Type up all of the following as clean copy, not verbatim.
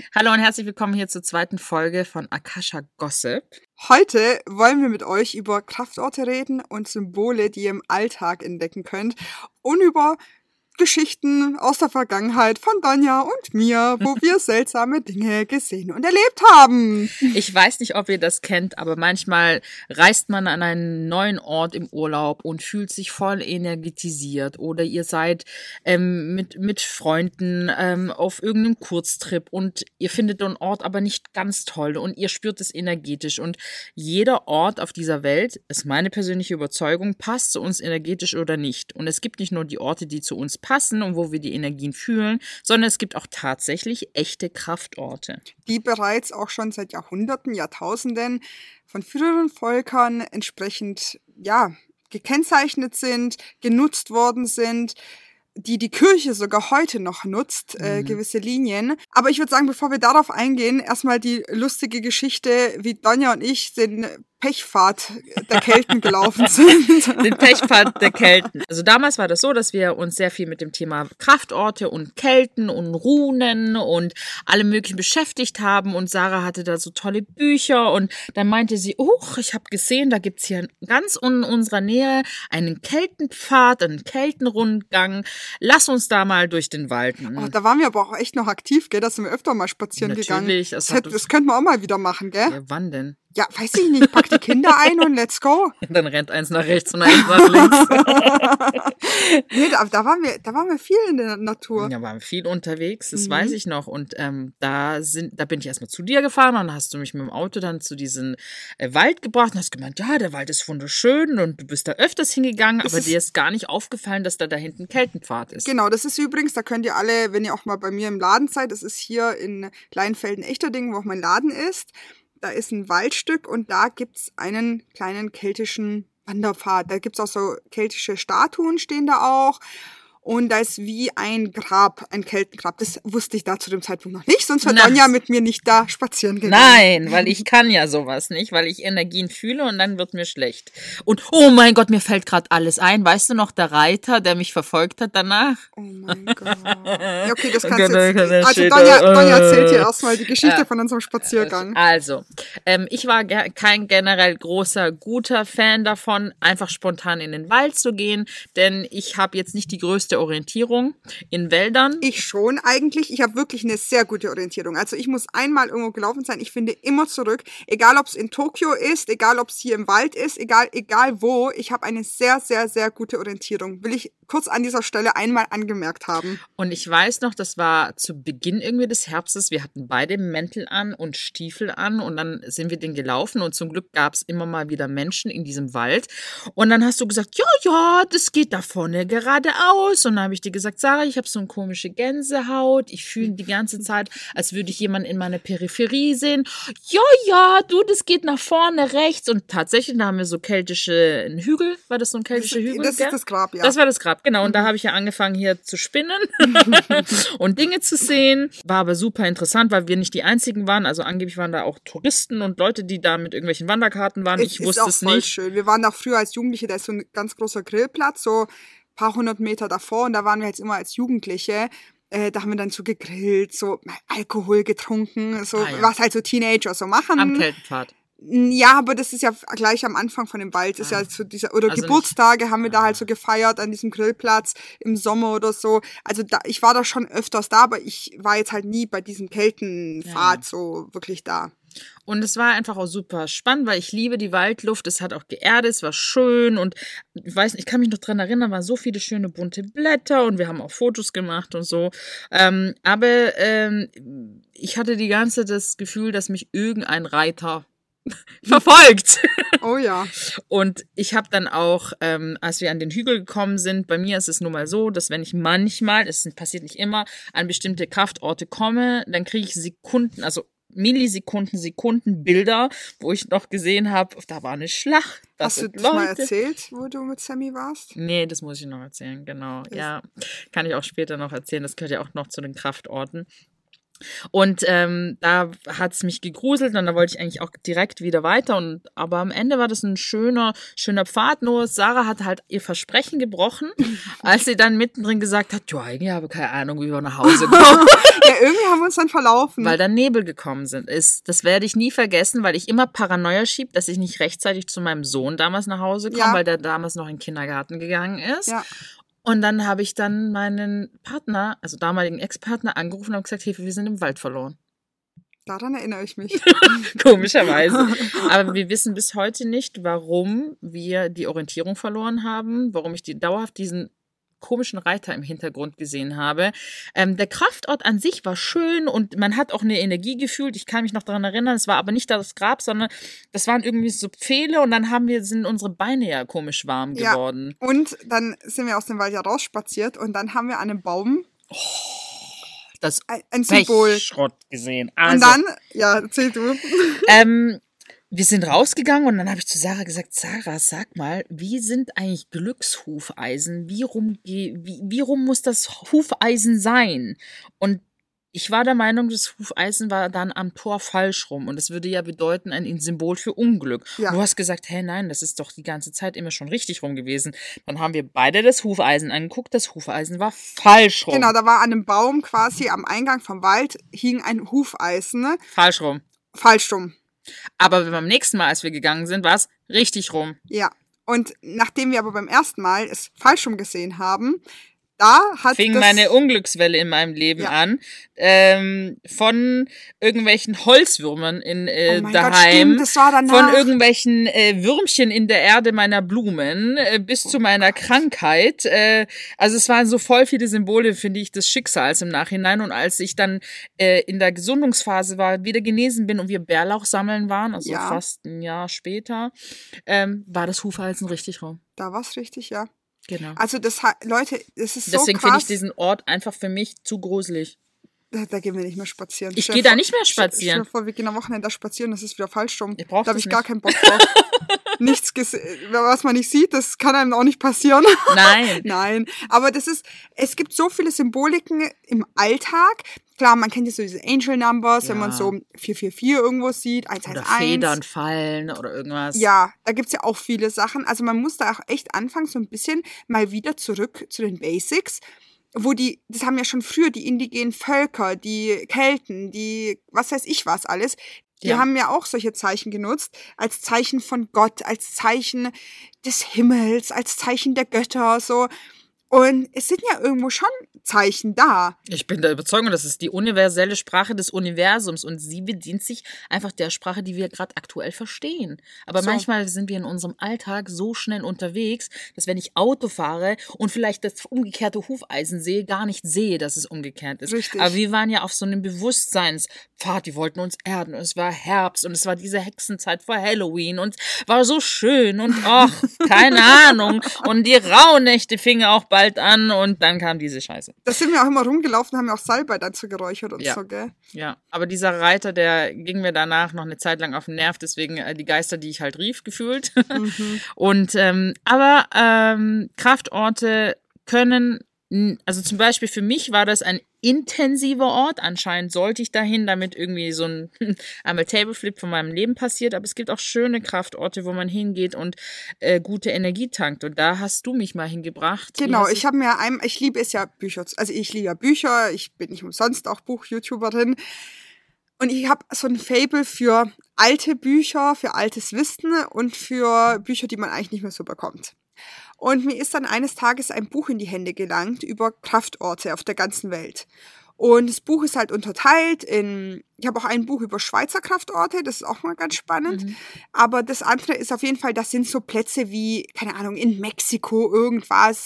Hallo und herzlich willkommen hier zur zweiten Folge von Akasha Gossip. Heute wollen wir mit euch über Kraftorte reden und Symbole, die ihr im Alltag entdecken könnt und über Geschichten aus der Vergangenheit von Donja und mir, wo wir seltsame Dinge gesehen und erlebt haben. Ich weiß nicht, ob ihr das kennt, aber manchmal reist man an einen neuen Ort im Urlaub und fühlt sich voll energetisiert. Oder ihr seid mit Freunden auf irgendeinem Kurztrip und ihr findet den Ort aber nicht ganz toll und ihr spürt es energetisch. Und jeder Ort auf dieser Welt, ist meine persönliche Überzeugung, passt zu uns energetisch oder nicht. Und es gibt nicht nur die Orte, die zu uns passen und wo wir die Energien fühlen, sondern es gibt auch tatsächlich echte Kraftorte. Die bereits auch schon seit Jahrhunderten, Jahrtausenden von früheren Völkern entsprechend, gekennzeichnet sind, genutzt worden sind, die Kirche sogar heute noch nutzt, gewisse Linien. Aber ich würde sagen, bevor wir darauf eingehen, erstmal die lustige Geschichte, wie Donja und ich den Pechpfad der Kelten gelaufen sind. Den Pechpfad der Kelten. Also damals war das so, dass wir uns sehr viel mit dem Thema Kraftorte und Kelten und Runen und allem möglichen beschäftigt haben und Sarah hatte da so tolle Bücher und dann meinte sie, ich habe gesehen, da gibt's hier ganz in unserer Nähe einen Keltenpfad, einen Keltenrundgang. Lass uns da mal durch den Wald. Oh, da waren wir aber auch echt noch aktiv, gell? Da sind wir öfter mal spazieren gegangen. Natürlich. Das könnten wir auch mal wieder machen, gell? Ja, wann denn? Ja, weiß ich nicht. Pack die Kinder ein und let's go. Dann rennt eins nach rechts und eins nach links. Nee, da waren wir viel in der Natur. Ja, waren viel unterwegs, das weiß ich noch. Und da bin ich erstmal zu dir gefahren und dann hast du mich mit dem Auto dann zu diesem Wald gebracht und hast gemeint, ja, der Wald ist wunderschön und du bist da öfters hingegangen, aber dir ist gar nicht aufgefallen, dass da hinten Keltenpfad ist. Genau, das ist übrigens, da könnt ihr alle, wenn ihr auch mal bei mir im Laden seid, das ist hier in Leinfelden-Echterdingen, wo auch mein Laden ist. Da ist ein Waldstück und da gibt's einen kleinen keltischen Wanderpfad. Da gibt's auch so keltische Statuen, stehen da auch. Und da ist wie ein Grab, ein Keltengrab. Das wusste ich da zu dem Zeitpunkt noch nicht, sonst wäre Donja mit mir nicht da spazieren gegangen. Nein, weil ich kann ja sowas nicht, weil ich Energien fühle und dann wird mir schlecht. Und oh mein Gott, mir fällt gerade alles ein. Weißt du noch, der Reiter, der mich verfolgt hat danach? Oh mein Gott. Ja, okay, das kannst du jetzt. Also Donja erzählt dir erstmal die Geschichte von unserem Spaziergang. Also, ich war kein generell guter Fan davon, einfach spontan in den Wald zu gehen, denn ich habe jetzt nicht die größte Orientierung in Wäldern. Ich schon eigentlich. Ich habe wirklich eine sehr gute Orientierung. Also ich muss einmal irgendwo gelaufen sein. Ich finde immer zurück. Egal, ob es in Tokio ist, egal, ob es hier im Wald ist, egal wo. Ich habe eine sehr, sehr, sehr gute Orientierung. Will ich kurz an dieser Stelle einmal angemerkt haben. Und ich weiß noch, das war zu Beginn irgendwie des Herbstes. Wir hatten beide Mäntel an und Stiefel an und dann sind wir den gelaufen und zum Glück gab es immer mal wieder Menschen in diesem Wald. Und dann hast du gesagt, ja, das geht da vorne geradeaus. Und dann habe ich dir gesagt, Sarah, ich habe so eine komische Gänsehaut. Ich fühle die ganze Zeit, als würde ich jemanden in meiner Peripherie sehen. Ja, das geht nach vorne rechts. Und tatsächlich, da haben wir so einen Hügel. War das so ein keltischer Hügel? Das ist das Grab, ja. Das war das Grab, genau. Und da habe ich ja angefangen hier zu spinnen und Dinge zu sehen. War aber super interessant, weil wir nicht die Einzigen waren. Also angeblich waren da auch Touristen und Leute, die da mit irgendwelchen Wanderkarten waren. Ich wusste es nicht. Voll schön. Wir waren auch früher als Jugendliche, da ist so ein ganz großer Grillplatz, so paar hundert Meter davor und da waren wir jetzt immer als Jugendliche, da haben wir dann so gegrillt, so Alkohol getrunken, so was halt so Teenager so machen. Am Keltenpfad. Ja, aber das ist ja gleich am Anfang von dem Wald, ist ja so also Geburtstage haben wir da halt so gefeiert an diesem Grillplatz im Sommer oder so. Also ich war da schon öfters da, aber ich war jetzt halt nie bei diesem Keltenpfad so wirklich da. Und es war einfach auch super spannend, weil ich liebe die Waldluft. Es hat auch geerdet, es war schön und ich kann mich noch dran erinnern, waren so viele schöne bunte Blätter und wir haben auch Fotos gemacht und so. Aber ich hatte die ganze Zeit das Gefühl, dass mich irgendein Reiter verfolgt. Oh ja. Und ich habe dann auch, als wir an den Hügel gekommen sind, bei mir ist es nun mal so, dass wenn ich manchmal, es passiert nicht immer, an bestimmte Kraftorte komme, dann kriege ich Millisekunden Bilder, wo ich noch gesehen habe, da war eine Schlacht. Hast du das mal erzählt, wo du mit Sammy warst? Nee, das muss ich noch erzählen, genau. Ja, kann ich auch später noch erzählen. Das gehört ja auch noch zu den Kraftorten. Und da hat's mich gegruselt und da wollte ich eigentlich auch direkt wieder weiter. Aber am Ende war das ein schöner Pfad. Nur Sarah hat halt ihr Versprechen gebrochen, als sie dann mittendrin gesagt hat, ja, eigentlich habe ich keine Ahnung, wie wir nach Hause kommen. Ja, irgendwie haben wir uns dann verlaufen. Weil dann Nebel gekommen sind. Das werde ich nie vergessen, weil ich immer Paranoia schieb, dass ich nicht rechtzeitig zu meinem Sohn damals nach Hause komme, weil der damals noch in den Kindergarten gegangen ist. Ja. Und dann habe ich dann meinen Partner, also damaligen Ex-Partner, angerufen und gesagt, Hefe, wir sind im Wald verloren. Daran erinnere ich mich. Komischerweise. Aber wir wissen bis heute nicht, warum wir die Orientierung verloren haben, warum ich dauerhaft diesen komischen Reiter im Hintergrund gesehen habe. Der Kraftort an sich war schön und man hat auch eine Energie gefühlt. Ich kann mich noch daran erinnern, es war aber nicht das Grab, sondern das waren irgendwie so Pfähle und dann sind unsere Beine ja komisch warm geworden. Und dann sind wir aus dem Wald ja rausspaziert und dann haben wir an einem Baum das ein Symbol Schrott gesehen. Also, und dann, ja, erzähl du. Wir sind rausgegangen und dann habe ich zu Sarah gesagt, Sarah, sag mal, wie sind eigentlich Glückshufeisen? Wie rum muss das Hufeisen sein? Und ich war der Meinung, das Hufeisen war dann am Tor falsch rum und das würde ja bedeuten, ein Symbol für Unglück. Ja. Du hast gesagt, hey, nein, das ist doch die ganze Zeit immer schon richtig rum gewesen. Dann haben wir beide das Hufeisen angeguckt, das Hufeisen war falsch rum. Genau, da war an einem Baum quasi am Eingang vom Wald hing ein Hufeisen. Ne? Falsch rum. Falsch rum. Aber beim nächsten Mal, als wir gegangen sind, war es richtig rum. Ja, und nachdem wir aber beim ersten Mal es falsch rum gesehen haben, fing meine Unglückswelle in meinem Leben an. Von irgendwelchen Holzwürmern daheim, Gott, stimmt, das war danach. Von irgendwelchen Würmchen in der Erde meiner Blumen bis zu meiner Krankheit. Also es waren so voll viele Symbole, finde ich, des Schicksals im Nachhinein. Und als ich dann in der Gesundungsphase war, wieder genesen bin und wir Bärlauch sammeln waren, also fast ein Jahr später, war das Hufeisen richtig rum. Da war es richtig, ja. Genau. Also Leute, das ist so Deswegen krass. finde ich diesen Ort einfach für mich zu gruselig. Da gehen wir nicht mehr spazieren. Ich gehe da nicht mehr spazieren. Stell dir vor, wir gehen am Wochenende da spazieren, das ist wieder falsch rum. Da habe ich gar keinen Bock drauf. Nichts was man nicht sieht, das kann einem auch nicht passieren. Nein. Nein. Aber es gibt so viele Symboliken im Alltag. Klar, man kennt ja so diese Angel Numbers, wenn man so 444 irgendwo sieht, 111. Oder Federn fallen oder irgendwas. Ja, da gibt's ja auch viele Sachen. Also man muss da auch echt anfangen, so ein bisschen mal wieder zurück zu den Basics. Das haben ja schon früher die indigenen Völker, die Kelten, die was weiß ich was alles, die haben ja auch solche Zeichen genutzt, als Zeichen von Gott, als Zeichen des Himmels, als Zeichen der Götter, so. Und es sind ja irgendwo schon Zeichen da. Ich bin der Überzeugung, das ist die universelle Sprache des Universums und sie bedient sich einfach der Sprache, die wir gerade aktuell verstehen. Aber manchmal sind wir in unserem Alltag so schnell unterwegs, dass wenn ich Auto fahre und vielleicht das umgekehrte Hufeisen sehe, gar nicht sehe, dass es umgekehrt ist. Richtig. Aber wir waren ja auf so einem Bewusstseinspfad, die wollten uns erden und es war Herbst und es war diese Hexenzeit vor Halloween und war so schön und keine Ahnung. Und die Rauhnächte fingen auch bald an und dann kam diese Scheiße. Da sind wir auch immer rumgelaufen, haben ja auch Salbei dazu geräuchert und so, gell? Ja, aber dieser Reiter, der ging mir danach noch eine Zeit lang auf den Nerv, deswegen die Geister, die ich halt rief, gefühlt. Mhm. Und aber Kraftorte können, also zum Beispiel für mich war das ein intensiver Ort. Anscheinend sollte ich dahin, damit irgendwie so ein einmal Tableflip von meinem Leben passiert. Aber es gibt auch schöne Kraftorte, wo man hingeht und gute Energie tankt. Und da hast du mich mal hingebracht. Genau, ich liebe es ja Bücher. Also ich liebe ja Bücher. Ich bin nicht umsonst auch Buch-YouTuberin. Und ich habe so ein Faible für alte Bücher, für altes Wissen und für Bücher, die man eigentlich nicht mehr so bekommt. Und mir ist dann eines Tages ein Buch in die Hände gelangt über Kraftorte auf der ganzen Welt. Und das Buch ist halt unterteilt ich habe auch ein Buch über Schweizer Kraftorte, das ist auch mal ganz spannend. Mhm. Aber das andere ist auf jeden Fall, das sind so Plätze wie, keine Ahnung, in Mexiko irgendwas,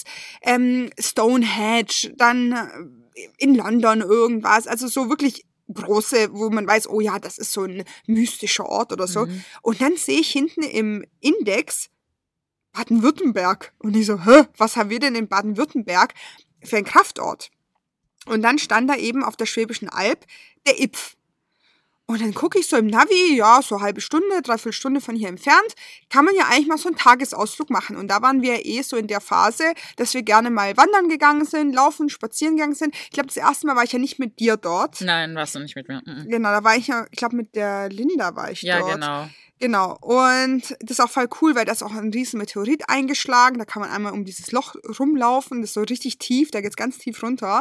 Stonehenge, dann in London irgendwas. Also so wirklich große, wo man weiß, oh ja, das ist so ein mystischer Ort oder so. Mhm. Und dann sehe ich hinten im Index Baden-Württemberg. Und ich so, was haben wir denn in Baden-Württemberg für einen Kraftort? Und dann stand da eben auf der Schwäbischen Alb der Ipf. Und dann gucke ich so im Navi, ja, so halbe Stunde, 3/4 Stunde von hier entfernt, kann man ja eigentlich mal so einen Tagesausflug machen. Und da waren wir so in der Phase, dass wir gerne mal wandern gegangen sind, laufen, spazieren gegangen sind. Ich glaube, das erste Mal war ich ja nicht mit dir dort. Nein, warst du nicht mit mir. Mhm. Genau, da war ich ja, ich glaube, mit der Linda war ich dort. Ja, genau. Genau, und das ist auch voll cool, weil da ist auch ein riesen Meteorit eingeschlagen. Da kann man einmal um dieses Loch rumlaufen, das ist so richtig tief, da geht's ganz tief runter.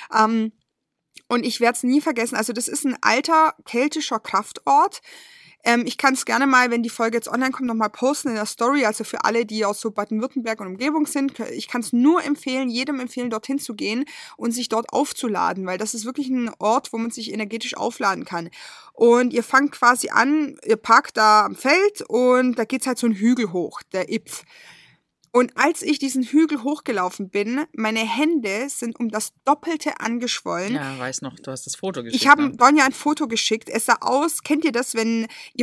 Und ich werde es nie vergessen, also das ist ein alter keltischer Kraftort. Ich kann es gerne mal, wenn die Folge jetzt online kommt, nochmal posten in der Story, also für alle, die aus so Baden-Württemberg und Umgebung sind. Ich kann es nur empfehlen, jedem empfehlen, dorthin zu gehen und sich dort aufzuladen, weil das ist wirklich ein Ort, wo man sich energetisch aufladen kann. Und ihr fangt quasi an, ihr parkt da am Feld und da geht's halt so einen Hügel hoch, der Ipf. Und als ich diesen Hügel hochgelaufen bin, meine Hände sind um das Doppelte angeschwollen. Ja, weiß noch, du hast das Foto geschickt. Ich habe Donja ein Foto geschickt. Es sah aus, kennt ihr das, wenn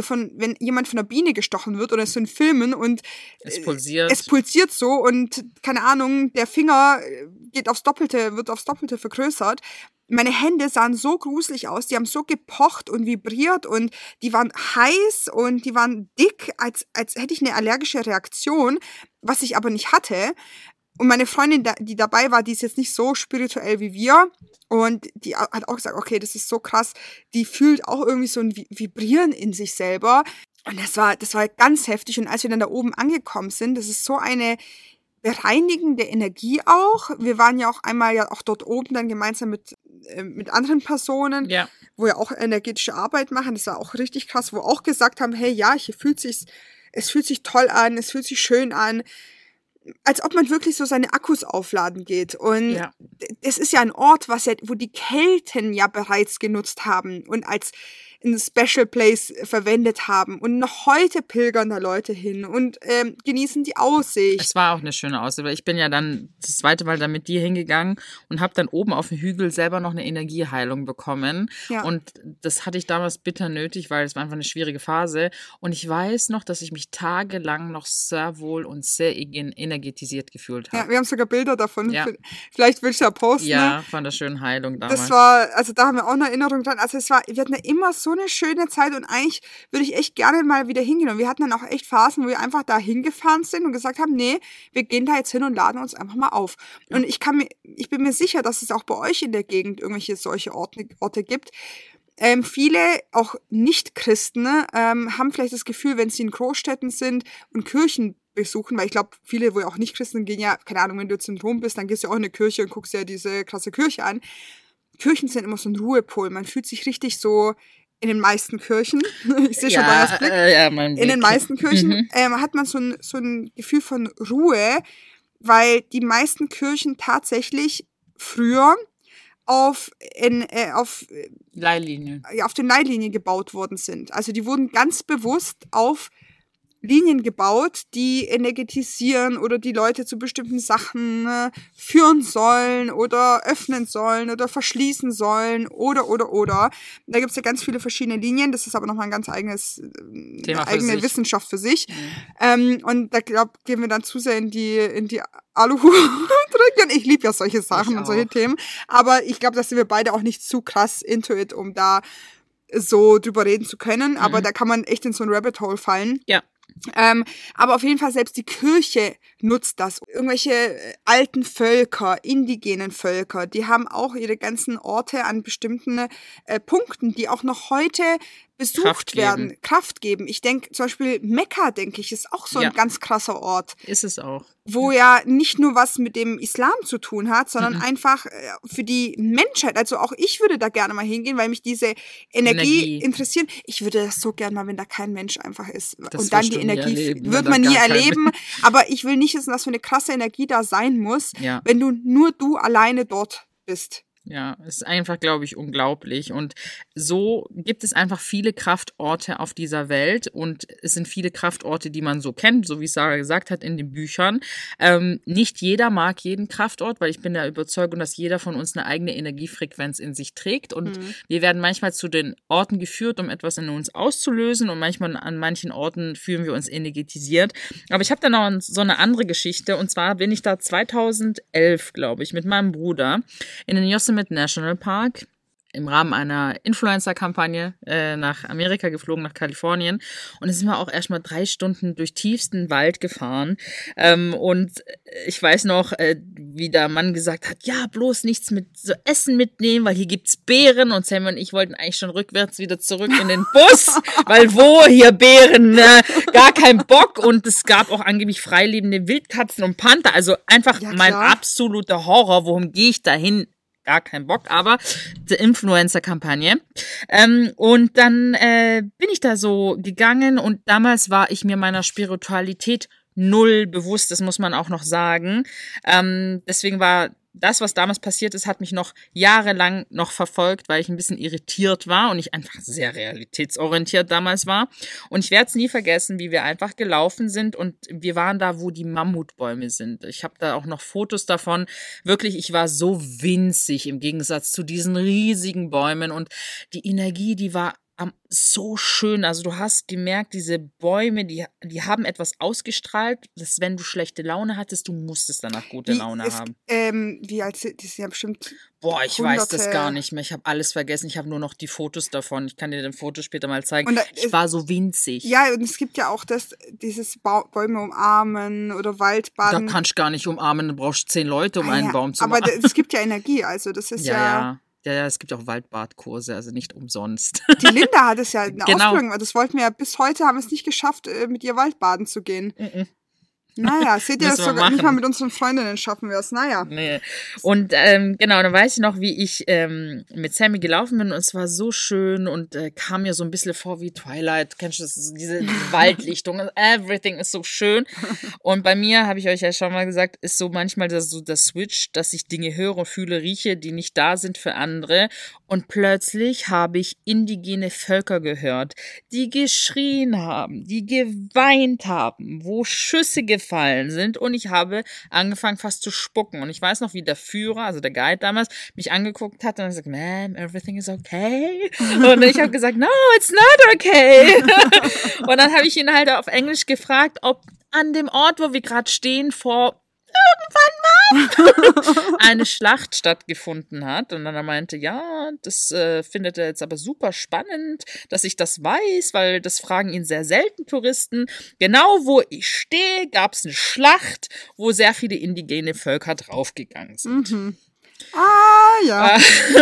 jemand von einer Biene gestochen wird oder so in Filmen und es pulsiert. Es pulsiert so und keine Ahnung, der Finger wird aufs Doppelte vergrößert. Meine Hände sahen so gruselig aus, die haben so gepocht und vibriert und die waren heiß und die waren dick, als hätte ich eine allergische Reaktion, was ich aber nicht hatte. Und meine Freundin, die dabei war, die ist jetzt nicht so spirituell wie wir und die hat auch gesagt, okay, das ist so krass, die fühlt auch irgendwie so ein Vibrieren in sich selber. Und das war ganz heftig. Und als wir dann da oben angekommen sind, das ist so eine bereinigende Energie auch. Wir waren ja auch einmal ja auch dort oben dann gemeinsam mit anderen Personen, ja, wo wir auch energetische Arbeit machen. Das war auch richtig krass, wo auch gesagt haben, hey, ja, es fühlt sich toll an, es fühlt sich schön an, als ob man wirklich so seine Akkus aufladen geht. Und es ist ja ein Ort, wo die Kelten ja bereits genutzt haben und als ein Special Place verwendet haben. Und noch heute pilgern da Leute hin und genießen die Aussicht. Es war auch eine schöne Aussicht, weil ich bin ja dann das zweite Mal dann mit dir hingegangen und habe dann oben auf dem Hügel selber noch eine Energieheilung bekommen. Ja. Und das hatte ich damals bitter nötig, weil es war einfach eine schwierige Phase. Und ich weiß noch, dass ich mich tagelang noch sehr wohl und sehr energetisiert gefühlt habe. Ja, wir haben sogar Bilder davon. Ja. Vielleicht willst du ja posten. Ja, von der schönen Heilung damals. Das war, also da haben wir auch eine Erinnerung dran. Also wir hatten ja immer so eine schöne Zeit und eigentlich würde ich echt gerne mal wieder hingehen. Und wir hatten dann auch echt Phasen, wo wir einfach da hingefahren sind und gesagt haben, nee, wir gehen da jetzt hin und laden uns einfach mal auf. Und ich bin mir sicher, dass es auch bei euch in der Gegend irgendwelche solche Orte gibt. Viele, auch Nicht-Christen, haben vielleicht das Gefühl, wenn sie in Großstädten sind und Kirchen besuchen, weil ich glaube, viele, wo ja auch Nicht-Christen gehen, ja, keine Ahnung, wenn du jetzt in Rom bist, dann gehst du auch in eine Kirche und guckst ja diese krasse Kirche an. Kirchen sind immer so ein Ruhepol. Man fühlt sich richtig so in den meisten Kirchen, ich sehe schon Donjas Blick, in den meisten Kirchen hat man so ein Gefühl von Ruhe, weil die meisten Kirchen tatsächlich früher auf den Leitlinien gebaut worden sind. Also die wurden ganz bewusst auf Linien gebaut, die energetisieren oder die Leute zu bestimmten Sachen führen sollen oder öffnen sollen oder verschließen sollen oder. Da gibt es ja ganz viele verschiedene Linien, das ist aber nochmal ein ganz eigene Wissenschaft für sich. Und da gehen wir dann zu sehr in die Aluhut drücken. Ich liebe ja solche Sachen und solche Themen, aber ich glaube, da sind wir beide auch nicht zu krass into it, um da so drüber reden zu können, aber da kann man echt in so ein Rabbit Hole fallen. Ja. Aber auf jeden Fall selbst die Kirche nutzt das. Irgendwelche alten Völker, indigenen Völker, die haben auch ihre ganzen Orte an bestimmten Punkten, die auch noch heute besucht werden, Kraft geben. Ich denke zum Beispiel Mekka, ist auch so ein ganz krasser Ort. Ist es auch. Wo ja nicht nur was mit dem Islam zu tun hat, sondern einfach für die Menschheit. Also auch ich würde da gerne mal hingehen, weil mich diese Energie interessiert. Ich würde das so gerne mal, wenn da kein Mensch einfach ist. Das und dann die Energie wird man nie erleben. Aber ich will nicht wissen, dass für eine krasse Energie da sein muss, wenn du alleine dort bist. Ja, es ist einfach, glaube ich, unglaublich. Und so gibt es einfach viele Kraftorte auf dieser Welt. Und es sind viele Kraftorte, die man so kennt, so wie Sarah gesagt hat in den Büchern. Nicht jeder mag jeden Kraftort, weil ich bin der Überzeugung, dass jeder von uns eine eigene Energiefrequenz in sich trägt. Und wir werden manchmal zu den Orten geführt, um etwas in uns auszulösen. Und manchmal an manchen Orten fühlen wir uns energetisiert. Aber ich habe da noch so eine andere Geschichte. Und zwar bin ich da 2011, glaube ich, mit meinem Bruder in den Yosemite National Park im Rahmen einer Influencer-Kampagne nach Amerika geflogen, nach Kalifornien. Und da sind wir auch erstmal 3 Stunden durch tiefsten Wald gefahren. Und ich weiß noch, wie der Mann gesagt hat, ja, bloß nichts mit so Essen mitnehmen, weil hier gibt's Beeren. Und Sam und ich wollten eigentlich schon rückwärts wieder zurück in den Bus, weil wo hier Beeren, gar kein Bock. Und es gab auch angeblich freilebende Wildkatzen und Panther. Also einfach mein absoluter Horror. Worum gehe ich dahin? Gar kein Bock, aber die Influencer-Kampagne. Und dann bin ich da so gegangen und damals war ich mir meiner Spiritualität null bewusst, das muss man auch noch sagen. Deswegen war das, was damals passiert ist, hat mich noch jahrelang noch verfolgt, weil ich ein bisschen irritiert war und ich einfach sehr realitätsorientiert damals war. Und ich werde es nie vergessen, wie wir einfach gelaufen sind und wir waren da, wo die Mammutbäume sind. Ich habe da auch noch Fotos davon. Wirklich, ich war so winzig im Gegensatz zu diesen riesigen Bäumen und die Energie, die war so schön. Also du hast gemerkt, diese Bäume, die haben etwas ausgestrahlt, dass wenn du schlechte Laune hattest, du musstest danach gute Laune haben. Wie alt sind die? Sind ja bestimmt Boah, ich weiß das gar nicht mehr. Ich habe alles vergessen. Ich habe nur noch die Fotos davon. Ich kann dir den Foto später mal zeigen. Und ich war so winzig. Ja, und es gibt ja auch dieses Bäume umarmen oder Waldbaden. Da kannst du gar nicht umarmen. Du brauchst 10 Leute, um einen Baum zu umarmen. Aber es gibt ja Energie. Also das ist ja. Ja, es gibt auch Waldbadkurse, also nicht umsonst. Die Linda hat es ja eine Ausbildung, das wollten wir ja bis heute, haben es nicht geschafft, mit ihr Waldbaden zu gehen. Naja, seht ihr, das sogar nicht mal mit unseren Freundinnen schaffen wir es, naja. Nee. Und genau, dann weiß ich noch, wie ich mit Sammy gelaufen bin und es war so schön und kam mir so ein bisschen vor wie Twilight, kennst du das, diese Waldlichtung, everything ist so schön. Und bei mir, habe ich euch ja schon mal gesagt, ist so manchmal so der Switch, dass ich Dinge höre, fühle, rieche, die nicht da sind für andere. Und plötzlich habe ich indigene Völker gehört, die geschrien haben, die geweint haben, wo Schüsse gefallen sind und ich habe angefangen fast zu spucken. Und ich weiß noch, wie der Führer, also der Guide damals, mich angeguckt hat und gesagt, Ma'am, everything is okay. Und ich habe gesagt, no, it's not okay. Und dann habe ich ihn halt auf Englisch gefragt, ob an dem Ort, wo wir gerade stehen, vor irgendwann mal eine Schlacht stattgefunden hat. Und dann meinte, ja, das findet er jetzt aber super spannend, dass ich das weiß, weil das fragen ihn sehr selten Touristen. Genau wo ich stehe, gab es eine Schlacht, wo sehr viele indigene Völker draufgegangen sind. Mhm. Ah, ja.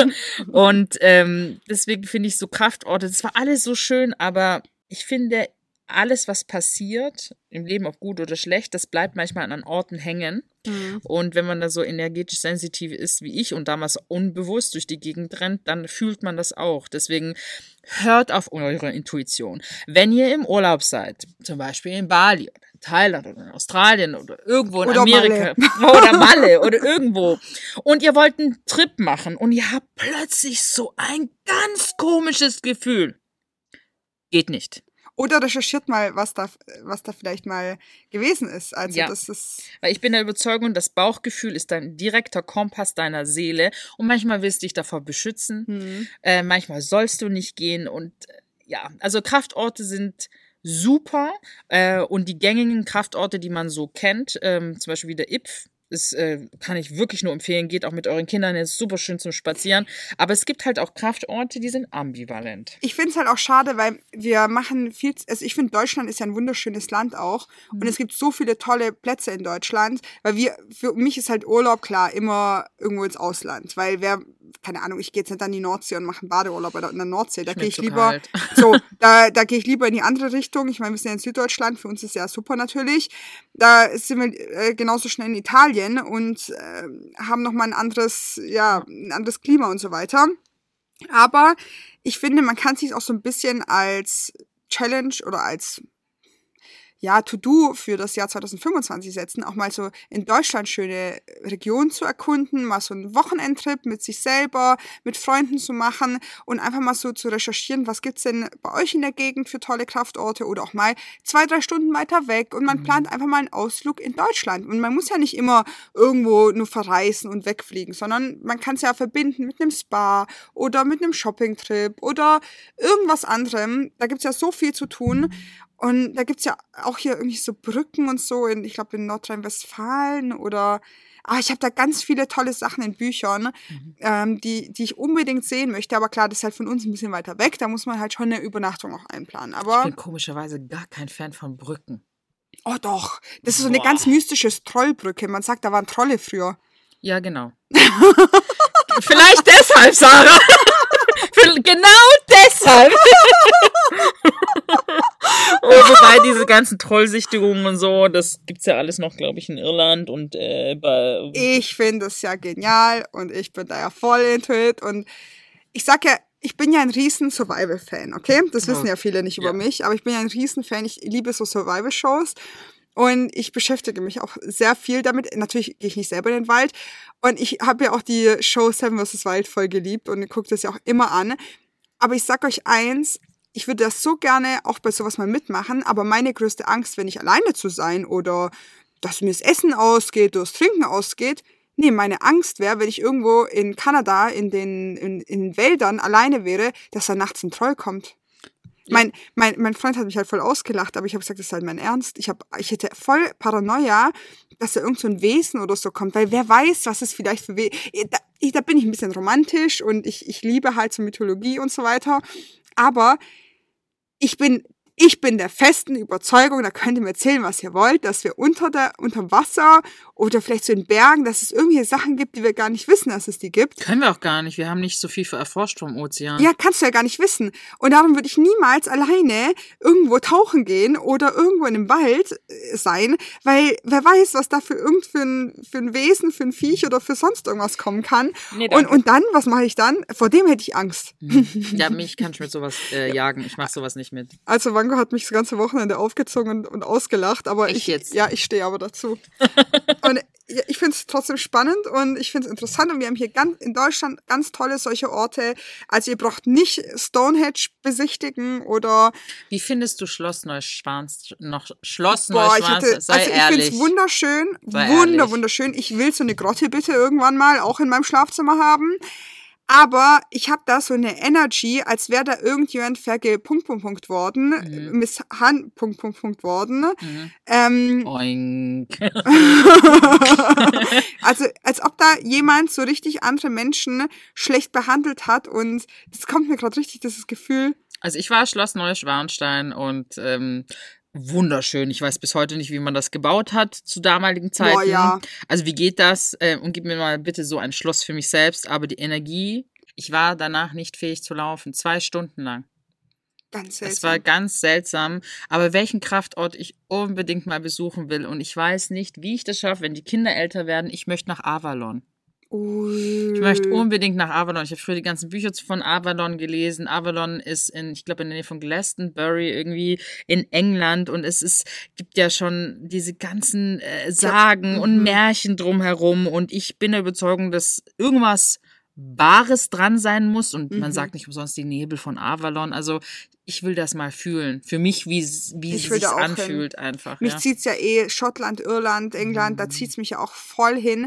Und deswegen finde ich so Kraftorte, das war alles so schön, aber ich finde, alles, was passiert, im Leben, ob gut oder schlecht, das bleibt manchmal an Orten hängen. Mhm. Und wenn man da so energetisch sensitiv ist wie ich und damals unbewusst durch die Gegend rennt, dann fühlt man das auch. Deswegen hört auf eure Intuition. Wenn ihr im Urlaub seid, zum Beispiel in Bali oder in Thailand oder in Australien oder irgendwo in oder Amerika oder Malle oder irgendwo und ihr wollt einen Trip machen und ihr habt plötzlich so ein ganz komisches Gefühl, geht nicht. Oder recherchiert mal, was da vielleicht mal gewesen ist. Also ja, das ist, weil ich bin der Überzeugung, das Bauchgefühl ist dein direkter Kompass deiner Seele und manchmal willst du dich davor beschützen, manchmal sollst du nicht gehen und ja, also Kraftorte sind super und die gängigen Kraftorte, die man so kennt, zum Beispiel wie der IPF, das kann ich wirklich nur empfehlen, geht auch mit euren Kindern, ist super schön zum Spazieren. Aber es gibt halt auch Kraftorte, die sind ambivalent. Ich finde es halt auch schade, weil wir machen viel, also ich finde Deutschland ist ja ein wunderschönes Land auch und es gibt so viele tolle Plätze in Deutschland, weil für mich ist halt Urlaub klar immer irgendwo ins Ausland, weil keine Ahnung, ich gehe jetzt nicht an die Nordsee und mache einen Badeurlaub in der Nordsee, da gehe ich lieber, da gehe ich lieber in die andere Richtung. Ich meine, wir sind ja in Süddeutschland, für uns ist ja super natürlich. Da sind wir genauso schnell in Italien und haben nochmal ein anderes Klima und so weiter. Aber ich finde, man kann sich auch so ein bisschen als Challenge oder als To-Do für das Jahr 2025 setzen, auch mal so in Deutschland schöne Regionen zu erkunden, mal so einen Wochenendtrip mit sich selber, mit Freunden zu machen und einfach mal so zu recherchieren, was gibt's denn bei euch in der Gegend für tolle Kraftorte oder auch mal 2-3 Stunden weiter weg und man plant einfach mal einen Ausflug in Deutschland und man muss ja nicht immer irgendwo nur verreisen und wegfliegen, sondern man kann es ja verbinden mit einem Spa oder mit einem Shoppingtrip oder irgendwas anderem. Da gibt's ja so viel zu tun. Und da gibt's ja auch hier irgendwie so Brücken und so, ich glaube in Nordrhein-Westfalen oder, ich habe da ganz viele tolle Sachen in Büchern, die ich unbedingt sehen möchte. Aber klar, das ist halt von uns ein bisschen weiter weg. Da muss man halt schon eine Übernachtung auch einplanen. Aber Ich bin komischerweise gar kein Fan von Brücken. oh doch, das ist so eine ganz mystische Trollbrücke. Man sagt, da waren Trolle früher. Ja, genau. Vielleicht deshalb, Sarah. Genau deshalb. Wobei diese ganzen Trollsichtigungen und so, das gibt's ja alles noch, glaube ich, in Irland und Ich finde es ja genial und ich bin da ja voll into it. Und ich sag ja, ich bin ja ein riesen Survival-Fan, okay? Das wissen ja viele nicht über mich, aber ich bin ja ein riesen Fan. Ich liebe so Survival-Shows. Und ich beschäftige mich auch sehr viel damit. Natürlich gehe ich nicht selber in den Wald. Und ich habe ja auch die Show Seven vs. Wild voll geliebt und gucke das ja auch immer an. Aber ich sag euch eins, ich würde das so gerne auch bei sowas mal mitmachen. Aber meine größte Angst, wenn ich alleine zu sein oder dass mir das Essen ausgeht oder das Trinken ausgeht, nee, meine Angst wäre, wenn ich irgendwo in Kanada in den Wäldern alleine wäre, dass da nachts ein Troll kommt. Ja. Mein Freund hat mich halt voll ausgelacht, aber ich habe gesagt, das ist halt mein Ernst. Ich hätte voll Paranoia, dass da irgend so ein Wesen oder so kommt, weil wer weiß, was es vielleicht für da bin ich ein bisschen romantisch und ich liebe halt so Mythologie und so weiter, aber ich bin der festen Überzeugung, da könnt ihr mir erzählen, was ihr wollt, dass wir unter Wasser oder vielleicht so in Bergen, dass es irgendwelche Sachen gibt, die wir gar nicht wissen, dass es die gibt. Können wir auch gar nicht. Wir haben nicht so viel erforscht vom Ozean. Ja, kannst du ja gar nicht wissen. Und darum würde ich niemals alleine irgendwo tauchen gehen oder irgendwo in einem Wald sein, weil wer weiß, was da für ein Wesen, für ein Viech oder für sonst irgendwas kommen kann. Nee, und dann, was mache ich dann? Vor dem hätte ich Angst. Ja, mich kann ich mit sowas jagen. Ich mache sowas nicht mit. Also Wango hat mich das ganze Wochenende aufgezogen und ausgelacht, aber ich stehe aber dazu. Und ich finde es trotzdem spannend und ich finde es interessant und wir haben hier in Deutschland ganz tolle solche Orte. Also ihr braucht nicht Stonehenge besichtigen oder... Wie findest du Schloss Neuschwanstein? Ich finde es wunderschön, wunderschön. Ich will so eine Grotte bitte irgendwann mal auch in meinem Schlafzimmer haben. Aber ich habe da so eine Energy, als wäre da irgendjemand worden, worden. Oink. Also als ob da jemand so richtig andere Menschen schlecht behandelt hat und das kommt mir gerade richtig, dieses Gefühl. Also ich war Schloss Neuschwanstein und wunderschön. Ich weiß bis heute nicht, wie man das gebaut hat zu damaligen Zeiten. Boah, ja. Also wie geht das? Und gib mir mal bitte so ein Schloss für mich selbst. Aber die Energie, ich war danach nicht fähig zu laufen. 2 Stunden lang. Ganz seltsam. Es war ganz seltsam. Aber welchen Kraftort ich unbedingt mal besuchen will. Und ich weiß nicht, wie ich das schaffe, wenn die Kinder älter werden. Ich möchte nach Avalon. Ich möchte unbedingt nach Avalon. Ich habe früher die ganzen Bücher von Avalon gelesen. Avalon ist ich glaube in der Nähe von Glastonbury irgendwie in England und gibt ja schon diese ganzen Sagen und Märchen drumherum und ich bin der Überzeugung, dass irgendwas Wahres dran sein muss und man sagt nicht umsonst die Nebel von Avalon. Also ich will das mal fühlen. Für mich, wie es sich anfühlt einfach. Mich zieht's ja Schottland, Irland, England, da zieht's mich ja auch voll hin.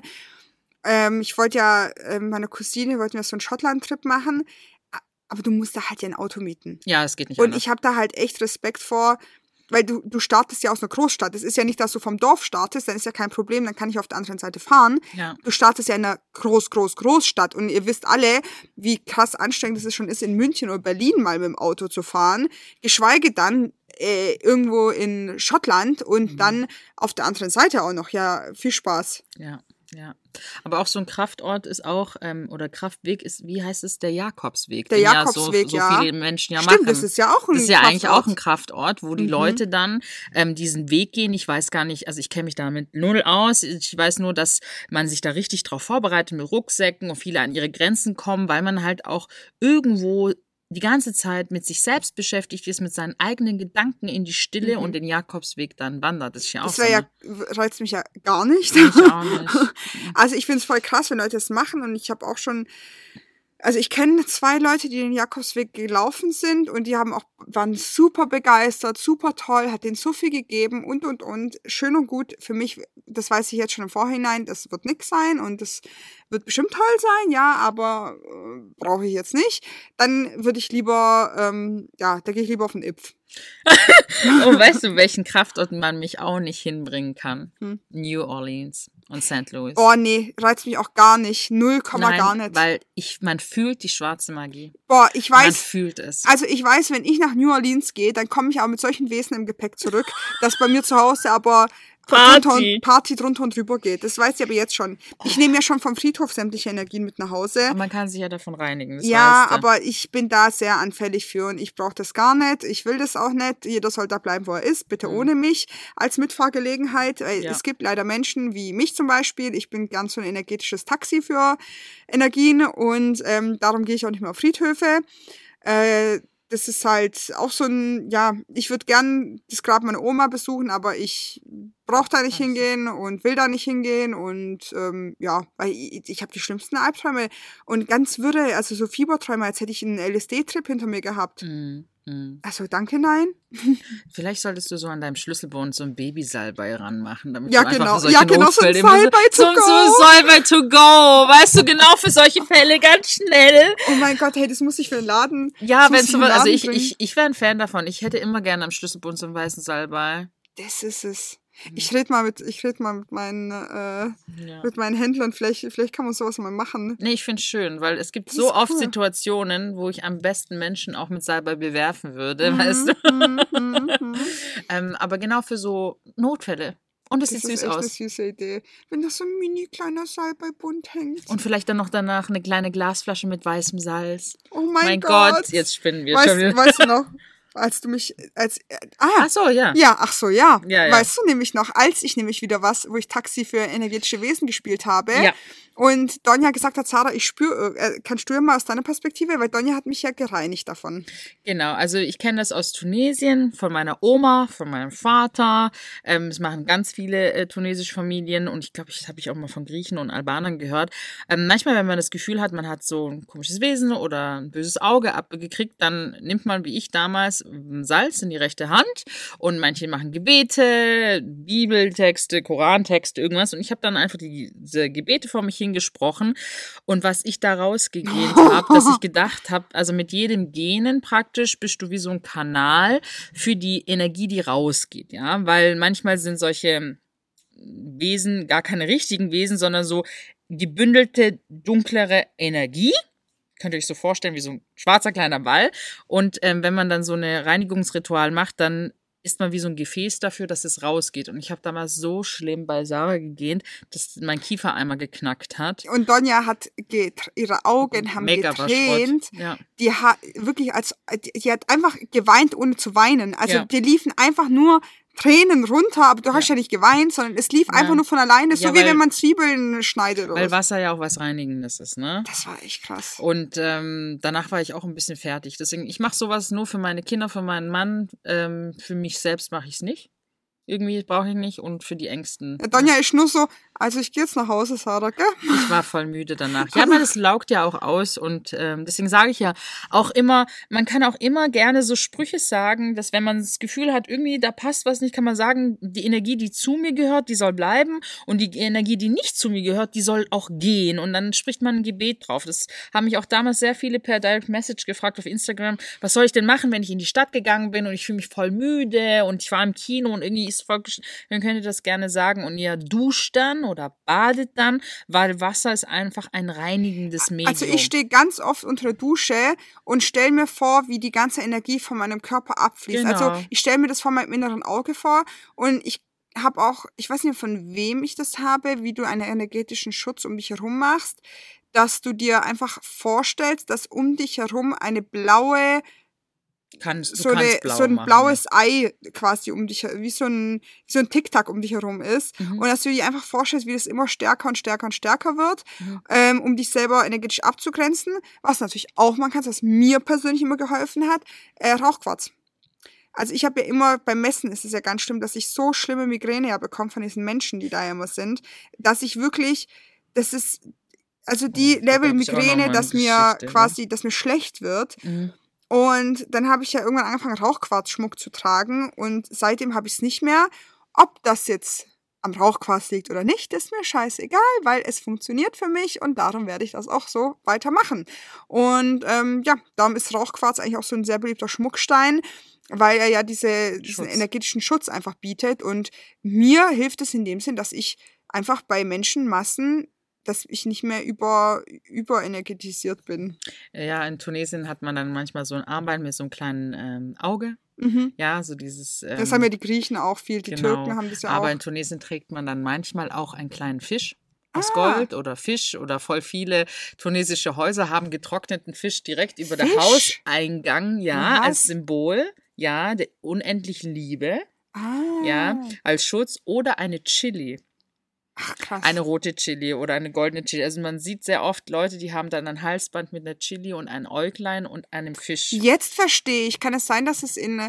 Ich wollte ja, meine Cousine wollten wir so einen Schottland-Trip machen, aber du musst da halt ja ein Auto mieten. Ja, es geht nicht Und anders. ich habe da halt echt Respekt vor, weil du startest ja aus einer Großstadt. Es ist ja nicht, dass du vom Dorf startest, dann ist ja kein Problem, dann kann ich auf der anderen Seite fahren. Ja. Du startest ja in einer Großstadt und ihr wisst alle, wie krass anstrengend es schon ist, in München oder Berlin mal mit dem Auto zu fahren, geschweige dann irgendwo in Schottland und dann auf der anderen Seite auch noch. Ja, viel Spaß. Ja. Ja, aber auch so ein Kraftort ist auch, oder Kraftweg ist, wie heißt es, der Jakobsweg. Der Jakobsweg, so viele Menschen ja Stimmt, machen. das ist ja auch ein Kraftort. Das ist ja eigentlich auch ein Kraftort, wo die Leute dann diesen Weg gehen. Ich weiß gar nicht, also ich kenne mich damit null aus. Ich weiß nur, dass man sich da richtig drauf vorbereitet mit Rucksäcken und viele an ihre Grenzen kommen, weil man halt auch irgendwo die ganze Zeit mit sich selbst beschäftigt ist, mit seinen eigenen Gedanken in die Stille und den Jakobsweg dann wandert. Das ist ja auch so. Das reizt mich ja gar nicht. Ich auch nicht. Also ich finde es voll krass, wenn Leute das machen und ich habe auch schon, also ich kenne 2 Leute, die den Jakobsweg gelaufen sind und die waren super begeistert, super toll, hat denen so viel gegeben und. Schön und gut. Für mich, das weiß ich jetzt schon im Vorhinein, das wird nix sein und das wird bestimmt toll sein, ja, aber brauche ich jetzt nicht. Dann würde ich lieber, da gehe ich lieber auf den Ipf. Oh, weißt du, welchen Kraftort man mich auch nicht hinbringen kann? New Orleans. und St. Louis. Oh nee, reizt mich auch gar nicht. 0, Nein, gar nicht. weil man fühlt die schwarze Magie. Boah, ich Man weiß, fühlt es. also ich weiß, wenn ich nach New Orleans gehe, dann komme ich auch mit solchen Wesen im Gepäck zurück, dass bei mir zu Hause aber Party drunter und drüber geht. Das weiß ich aber jetzt schon. Ich nehme ja schon vom Friedhof sämtliche Energien mit nach Hause. Aber man kann sich ja davon reinigen. Das Ja, weißt du. aber ich bin da sehr anfällig für und ich brauche das gar nicht. Ich will das auch nicht. Jeder soll da bleiben, wo er ist. Bitte ohne mich als Mitfahrgelegenheit. Ja. Es gibt leider Menschen wie mich zum Beispiel. Ich bin ganz so ein energetisches Taxi für Energien und darum gehe ich auch nicht mehr auf Friedhöfe. Das ist halt auch so ein, ja, ich würde gern das Grab meiner Oma besuchen, aber ich brauche da nicht hingehen und will da nicht hingehen und ja, weil ich habe die schlimmsten Albträume und ganz wirre, also so Fieberträume, als hätte ich einen LSD-Trip hinter mir gehabt. Also danke, nein. Vielleicht solltest du so an deinem Schlüsselbund so ein Babysalbei ranmachen, damit Ja, du einfach genau. für solche Ja, genau, so ein Notfälle immer Salbei to go. so Salbei to go, weißt du, genau für solche Fälle ganz schnell. Oh mein Gott, hey, das muss ich für den Laden. Ja, wenn muss so, ich in den also Laden bringen. ich wäre ein Fan davon. Ich hätte immer gerne am Schlüsselbund so einen weißen Salbei. Das ist es. Ich rede mal mit meinen Händlern, vielleicht kann man sowas mal machen. Nee, ich finde es schön, weil es gibt Das so ist oft cool. Situationen, wo ich am besten Menschen auch mit Salbei bewerfen würde, weißt du. Aber genau für so Notfälle. Und es Das sieht ist süß echt eine aus. süße Idee. Wenn da so ein mini kleiner Salbeibund hängt. Und vielleicht dann noch danach eine kleine Glasflasche mit weißem Salz. Oh mein Gott, Gott. jetzt spinnen wir schon wieder. Weißt du noch, als du mich, Ach so, ja. Ja, ach so, ja. Ja. Weißt du nämlich noch, als ich nämlich wieder wo ich Taxi für energetische Wesen gespielt habe Ja. und Donja gesagt hat, Sarah, ich spüre, kannst du mal aus deiner Perspektive, weil Donja hat mich ja gereinigt davon. Genau, also ich kenne das aus Tunesien, von meiner Oma, von meinem Vater. Es machen ganz viele tunesische Familien und ich glaube, das habe ich auch mal von Griechen und Albanern gehört. Manchmal, wenn man das Gefühl hat, man hat so ein komisches Wesen oder ein böses Auge abgekriegt, dann nimmt man, wie ich damals, Salz in die rechte Hand und manche machen Gebete, Bibeltexte, Korantexte, irgendwas und ich habe dann einfach diese Gebete vor mich hingesprochen und was ich da rausgegeben habe, dass ich gedacht habe, also mit jedem Genen praktisch bist du wie so ein Kanal für die Energie, die rausgeht, ja, weil manchmal sind solche Wesen gar keine richtigen Wesen, sondern so gebündelte, dunklere Energie. Könnt ihr euch so vorstellen, wie so ein schwarzer kleiner Ball. Und wenn man dann so eine Reinigungsritual macht, dann ist man wie so ein Gefäß dafür, dass es rausgeht. Und ich habe damals so schlimm bei Sarah gegähnt, dass mein Kiefer einmal geknackt hat. Und Donja hat ihre Augen haben Mega war getränt. Schrott. Ja. Die hat wirklich die hat einfach geweint, ohne zu weinen. Also Ja. die liefen einfach nur Tränen runter, aber du hast ja nicht geweint, sondern es lief einfach nur von alleine, so Ja, wie weil- wenn man Zwiebeln schneidet. Weil Oder so. Wasser ja auch was Reinigendes ist, ne? Das war echt krass. Und danach war ich auch ein bisschen fertig. Deswegen, ich mache sowas nur für meine Kinder, für meinen Mann. Für mich selbst mache ich es nicht. Irgendwie brauche ich nicht. Und für die Ängsten. Ja, Donja ist nur so, also ich gehe jetzt nach Hause, Sarah, gell? Ich war voll müde danach. Ja, aber das laugt ja auch aus. Und deswegen sage ich ja auch immer, man kann auch immer gerne so Sprüche sagen, dass wenn man das Gefühl hat, irgendwie da passt was nicht, kann man sagen, die Energie, die zu mir gehört, die soll bleiben. Und die Energie, die nicht zu mir gehört, die soll auch gehen. Und dann spricht man ein Gebet drauf. Das haben mich auch damals sehr viele per Direct Message gefragt auf Instagram, was soll ich denn machen, wenn ich in die Stadt gegangen bin und ich fühle mich voll müde und ich war im Kino und irgendwie ist voll, dann könnt ihr das gerne sagen. Und ihr duscht dann oder badet dann, weil Wasser ist einfach ein reinigendes Medium. Also ich stehe ganz oft unter der Dusche und stelle mir vor, wie die ganze Energie von meinem Körper abfließt. Genau. Also ich stelle mir das vor meinem inneren Auge vor und ich habe auch, ich weiß nicht, von wem ich das habe, wie du einen energetischen Schutz um dich herum machst, dass du dir einfach vorstellst, dass um dich herum eine blaue so ein blaues Ei quasi um dich, wie so ein Tic-Tac um dich herum ist. Und dass du dir einfach vorstellst, wie das immer stärker und stärker und stärker wird, um dich selber energetisch abzugrenzen. Was natürlich auch man kann, was mir persönlich immer geholfen hat, Rauchquarz. Also ich habe ja immer, beim Messen ist es ja ganz schlimm, dass ich so schlimme Migräne ja bekomme von diesen Menschen, die da ja immer sind, dass ich wirklich, das ist, also die Level Migräne, dass mir quasi, dass mir schlecht wird. Und dann habe ich ja irgendwann angefangen, Rauchquarzschmuck zu tragen und seitdem habe ich es nicht mehr. Ob das jetzt am Rauchquarz liegt oder nicht, ist mir scheißegal, weil es funktioniert für mich und darum werde ich das auch so weitermachen. Und ja, darum ist Rauchquarz eigentlich auch so ein sehr beliebter Schmuckstein, weil er ja diesen energetischen Schutz einfach bietet und mir hilft es in dem Sinn, dass ich einfach bei Menschenmassen, dass ich nicht mehr überenergetisiert bin. Ja, in Tunesien hat man dann manchmal so ein Armband mit so einem kleinen Auge. Mhm. Ja, so dieses. Das haben ja die Griechen auch viel, die genau. Türken haben das ja Aber auch. in Tunesien trägt man dann manchmal auch einen kleinen Fisch aus Gold oder Fisch oder voll viele tunesische Häuser haben getrockneten Fisch direkt über der Fisch? Hauseingang, ja, Was? als Symbol, ja, der unendlichen Liebe, Ah. ja, als Schutz oder eine Chili. Ach, krass. Eine rote Chili oder eine goldene Chili. Also man sieht sehr oft Leute, die haben dann ein Halsband mit einer Chili und ein Äuglein und einem Fisch. Jetzt verstehe ich. Kann es sein, dass es in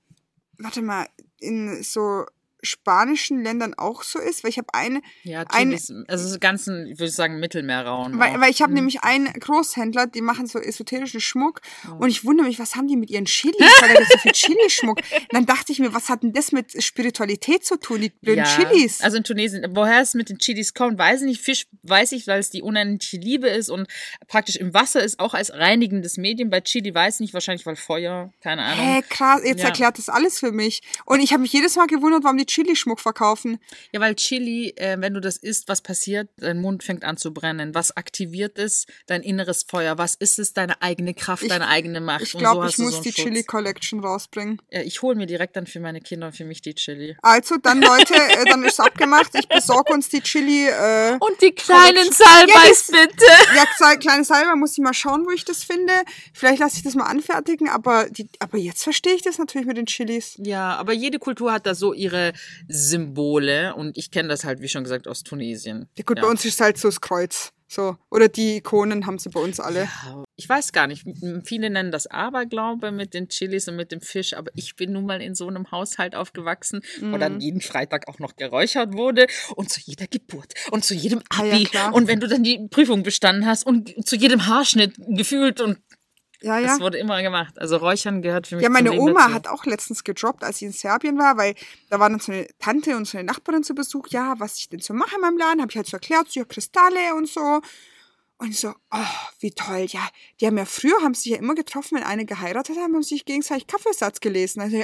so spanischen Ländern auch so ist? Weil ich habe Ja, Chilis, also so ganzen, ich würde sagen, Mittelmeerraum. weil ich habe nämlich einen Großhändler, die machen so esoterischen Schmuck und ich wundere mich, was haben die mit ihren Chilis? Weil da gibt so viel Chilischmuck. Dann dachte ich mir, was hat denn das mit Spiritualität zu tun, die blöden Chilis? Also in Tunesien, woher es mit den Chilis kommt, weiß ich nicht. Fisch weiß ich, weil es die unendliche Liebe ist und praktisch im Wasser ist, auch als reinigendes Medium. Bei Chili weiß ich nicht, wahrscheinlich weil Feuer, keine Ahnung. Krass, jetzt erklärt das alles für mich. Und ich habe mich jedes Mal gewundert, warum die Chili-Schmuck verkaufen. Ja, weil Chili, wenn du das isst, was passiert? Dein Mund fängt an zu brennen. Was aktiviert es? Dein inneres Feuer. Was ist es? Deine eigene Kraft, deine eigene Macht. Ich glaube, so ich muss die Chili-Collection rausbringen. Ja, ich hole mir direkt dann für meine Kinder und für mich die Chili. Also dann, Leute, dann ist es abgemacht. Ich besorge uns die Chili. Und die kleinen Salbeis, bitte. Ja, kleine Salbei, muss ich mal schauen, wo ich das finde. Vielleicht lasse ich das mal anfertigen, aber jetzt verstehe ich das natürlich mit den Chilis. Ja, aber jede Kultur hat da so ihre Symbole und ich kenne das halt, wie schon gesagt, aus Tunesien. Ja, gut, bei uns ist halt so das Kreuz. So. Oder die Ikonen haben sie bei uns alle. Ja, ich weiß gar nicht. Viele nennen das Aberglaube mit den Chilis und mit dem Fisch, aber ich bin nun mal in so einem Haushalt aufgewachsen, wo dann jeden Freitag auch noch geräuchert wurde und zu jeder Geburt und zu jedem Abi und wenn du dann die Prüfung bestanden hast und zu jedem Haarschnitt gefühlt und das wurde immer gemacht. Also Räuchern gehört für mich zum Leben dazu. Ja, meine Oma hat auch letztens gedroppt, als sie in Serbien war, weil da war dann so eine Tante und so eine Nachbarin zu Besuch. Ja, was ich denn so mache in meinem Laden, habe ich halt so erklärt, so Kristalle und so. Und ich so, oh, wie toll. Ja, die haben ja früher, haben sich ja immer getroffen, wenn eine geheiratet haben sich gegenseitig Kaffeesatz gelesen. Also,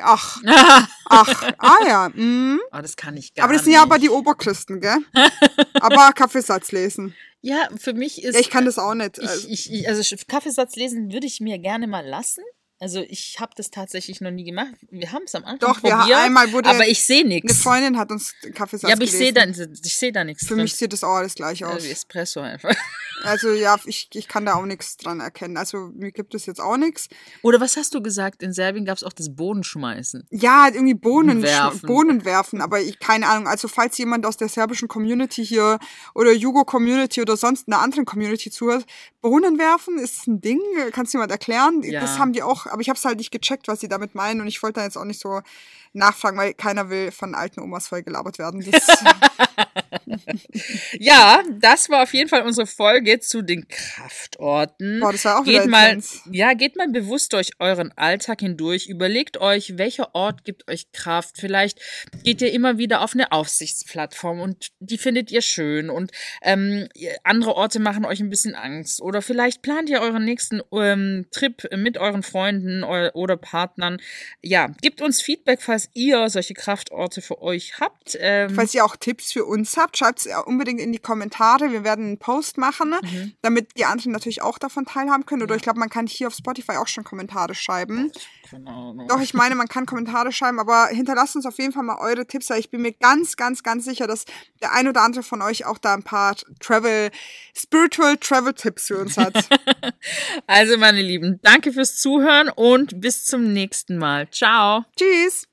ja. Oh, das kann ich gar nicht. Aber das sind ja aber die Oberchristen, gell? Aber Kaffeesatz lesen. Ja, für mich ist... Ja, ich kann das auch nicht. Also Kaffeesatz lesen würde ich mir gerne mal lassen. Also ich habe das tatsächlich noch nie gemacht. Wir haben es am Anfang probiert, aber ich sehe nichts. Eine Freundin hat uns Kaffeesatz gelesen. Ja, aber ich sehe da nichts Für mich sieht das auch alles gleich aus. Wie Espresso einfach. Also ja, ich kann da auch nichts dran erkennen. Also mir gibt es jetzt auch nichts. Oder was hast du gesagt? In Serbien gab es auch das Bodenschmeißen. Ja, irgendwie Bohnen werfen. Aber keine Ahnung. Also falls jemand aus der serbischen Community hier oder Jugo-Community oder sonst einer anderen Community zuhört, Bohnen werfen, ist das ein Ding? Kannst du jemand erklären? Ja. Das haben die auch, aber ich habe es halt nicht gecheckt, was sie damit meinen und ich wollte da jetzt auch nicht so nachfragen, weil keiner will von alten Omas voll gelabert werden. Ja, das war auf jeden Fall unsere Folge zu den Kraftorten. Boah, das war auch wieder intens. Geht mal bewusst durch euren Alltag hindurch. Überlegt euch, welcher Ort gibt euch Kraft. Vielleicht geht ihr immer wieder auf eine Aussichtsplattform und die findet ihr schön und andere Orte machen euch ein bisschen Angst. Oder vielleicht plant ihr euren nächsten Trip mit euren Freunden oder Partnern. Ja, gebt uns Feedback, falls ihr solche Kraftorte für euch habt. Falls ihr auch Tipps für uns habt, schreibt es unbedingt in die Kommentare. Wir werden einen Post machen, damit die anderen natürlich auch davon teilhaben können. Oder ich glaube, man kann hier auf Spotify auch schon Kommentare schreiben. Doch, ich meine, man kann Kommentare schreiben, aber hinterlasst uns auf jeden Fall mal eure Tipps, weil ich bin mir ganz, ganz, ganz sicher, dass der ein oder andere von euch auch da ein paar Spiritual Travel Tipps für uns hat. Also, meine Lieben, danke fürs Zuhören und bis zum nächsten Mal. Ciao. Tschüss.